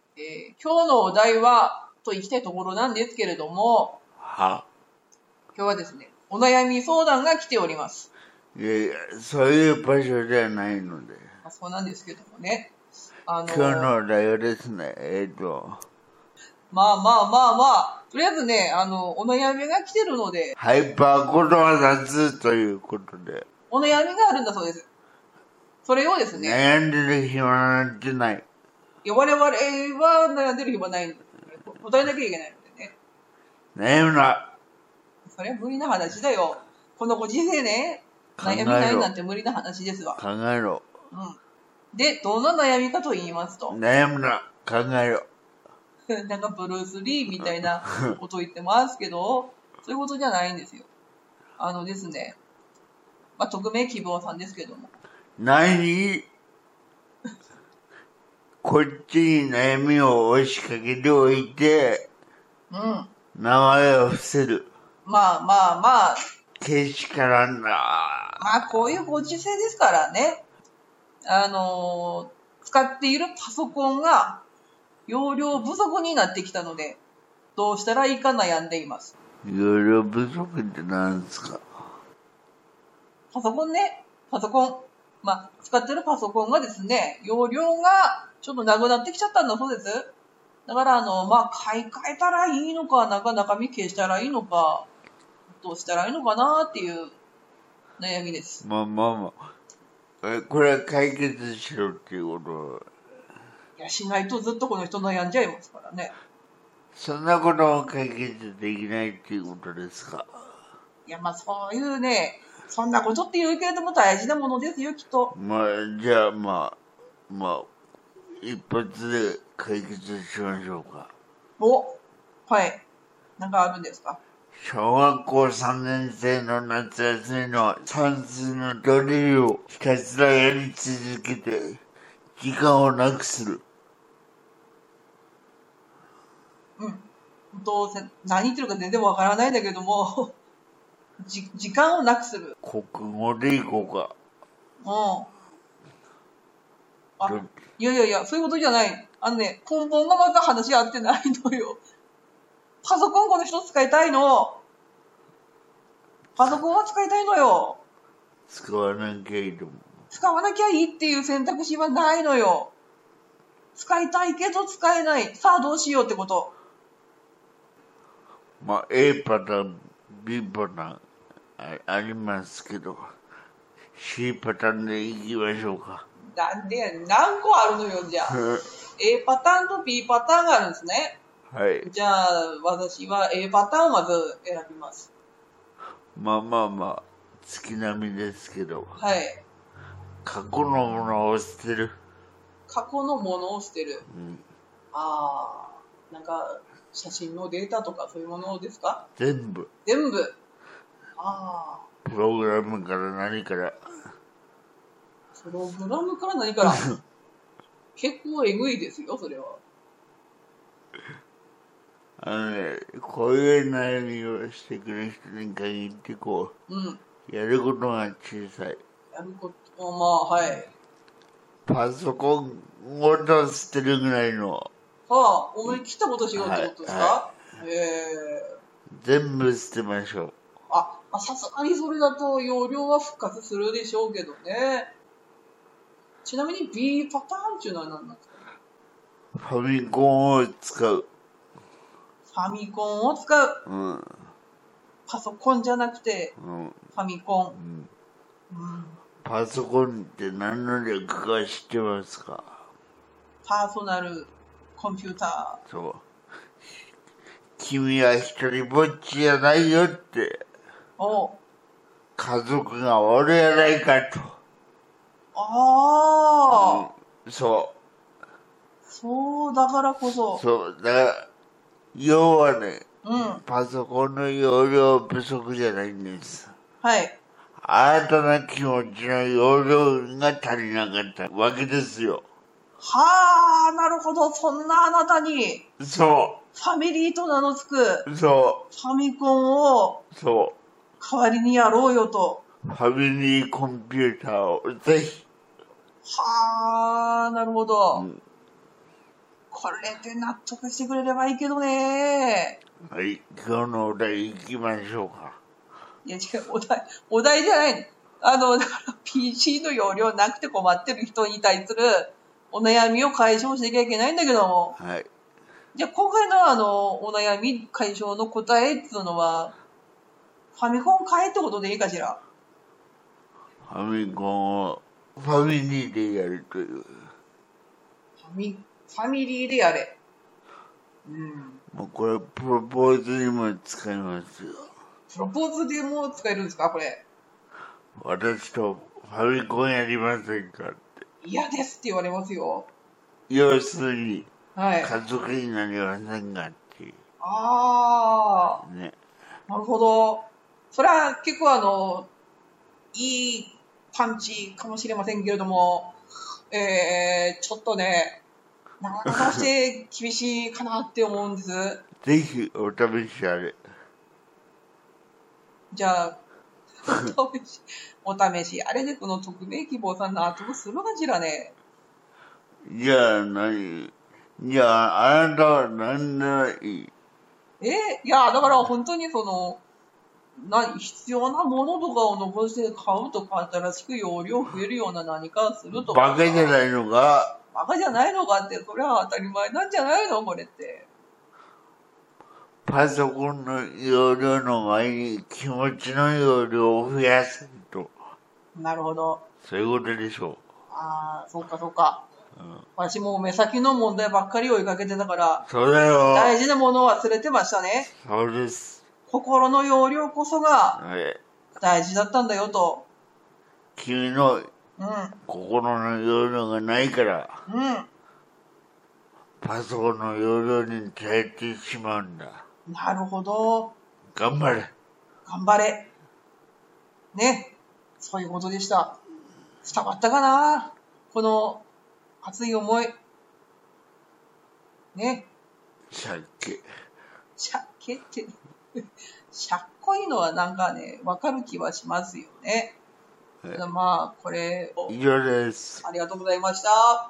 今日のお題は、と行きたいところなんですけれども、 は。 今日はですね、お悩み相談が来ております。 いやいや、そういう場所ではないので。 そうなんですけどもね。 今日のお題はですね、 まあ、とりあえずね、お悩みが来てるので、 ハイパー言葉雑ということで。 お悩みがあるんだそうです。それをですね、 悩んでる暇なんてない。 いや、我々は悩んでる暇ないんで、答えなきゃいけないのでね。 悩むな。 それは無理な話だよ。このご時世ね、悩みないなんて無理な話ですわ。 考えろ。 うん。で、どんな悩みかと言いますと。 悩むな。考えろ。 なんかブルース・リーみたいなことを言ってますけど、そういうことじゃないんですよ。ですね、まあ、匿名希望さんですけども。 何こっちに悩みを押しかけておいて、 うん。 名前を伏せる。 まあ。 けしからんな。 まあ、こういうご時世ですからね。使っているパソコンが容量不足になってきたので、どうしたらいいか悩んでいます。 容量不足って何ですか？ パソコン。まあ、使ってるパソコンがですね、容量がちょっとなくなってきちゃったんだそうです。だから、まあ、買い替えたらいいのか、中身消したらいいのか、どうしたらいいのかなっていう悩みです。 まあ。これは解決しろっていうこと。 いや、しないとずっとこの人悩んじゃいますからね。 そんなことを解決できないっていうことですか？ いや、まあ、そういうね、そんなことって言うけれども大事なものですよ、きっと。 まあ、じゃあまあ、一発で解決しましょうか。 はい。なんかあるんですか？ 小学校3年生の夏休みの算数のドリルをひたすらやり続けて、時間をなくする。 何言ってるか全然わからないんだけども、時間をなくする。 国語でいこうか。 いや、そういうことじゃない。根本がまた話合ってないのよ。パソコンこの人使いたいの。パソコンは使いたいのよ。 使わなきゃいいと思う。 使わなきゃいいっていう選択肢はないのよ。使いたいけど使えない。さあどうしようってこと。 まあ、A パターン、B パターン ありますけど、C パターンでいきましょうか。 なんで、何個あるのよ、じゃあ。A パターンと B パターンがあるんですね。 はい。 じゃあ、私は A パターンをまず選びます。 まあ、月並みですけど。 はい。 過去のものを捨てる。 過去のものを捨てる。なんか、写真のデータとかそういうものですか？ 全部。 プログラムから何から。 プログラムから何から結構えぐいですよ、それは。 こういう悩みをしてくる人に限ってやることが小さい。 やること、はい。 パソコンごと捨てるぐらいの。 思い切ったことしようってことですか？ 全部捨てましょう。 さすがにそれだと容量は復活するでしょうけどね。ちなみに B パターンっていうのは何なんですか？ ファミコンを使う。 ファミコンを使う。パソコンじゃなくて、ファミコン。 パソコンって何の略か知ってますか？ パーソナルコンピューター。 そう。君は一人ぼっちじゃないよって。家族がおるやないかと。 そう、だからこそ。 そう、だから、要はね、パソコンの容量不足じゃないんです。 はい。 新たな気持ちの容量が足りなかったわけですよ。 なるほど。そんなあなたに。 そう。 ファミリーと名の付く。 そう。 ファミコンを。 そう。 代わりにやろうよと。 ファミリーコンピューターをぜひ。 なるほど。 これで納得してくれればいいけどね。 はい、今日のお題行きましょうか。 いや違う、お題じゃないの。だから PC の容量なくて困ってる人に対するお悩みを解消しなきゃいけないんだけども。 はい。 じゃあ今回のお悩み解消の答えっていうのは、ファミコン買えってことでいいかしら。 ファミコンをファミリーでやるという。 ファミリーでやれ。うん。 もうこれプロポーズにも使いますよ。 プロポーズでも使えるんですかこれ。 私とファミコンやりませんかって。 嫌ですって言われますよ。 要するに、 はい。 家族になりませんかっていう。 あー。 ね。 なるほど。それは結構いいパンチかもしれませんけれども、ちょっとね、なかなかして厳しいかなって思うんです。 ぜひお試しあれ。 じゃあ、お試し、あれでこの匿名希望さん納得するかしらね。 じゃあ何？じゃああなたは何ならいい？ いや、だから本当に必要なものとかを残して買うとか、新しく容量増えるような何かするとか。 バカじゃないのか？ バカじゃないのかって、それは当たり前なんじゃないのこれって。 パソコンの容量の前に気持ちの容量を増やすと。 なるほど。 そういうことでしょああ、そっかそっか。 う。うん、 私もう目先の問題ばっかり追いかけてたから、 そうだよ。 大事なものを忘れてましたね。 そうです。 心の容量こそがはい。 大事だったんだよと。 君のうん。 心の容量がないから、 うん。 パソコンの容量に耐えてしまうんだ。 なるほど。 頑張れ。 頑張れ。ね。そういうことでした。伝わったかなこの熱い思い。ね。 鮭。 鮭って、しゃっこいのはなんかね、わかる気はしますよね。 はい、 まあ、これを。 以上です。 ありがとうございました。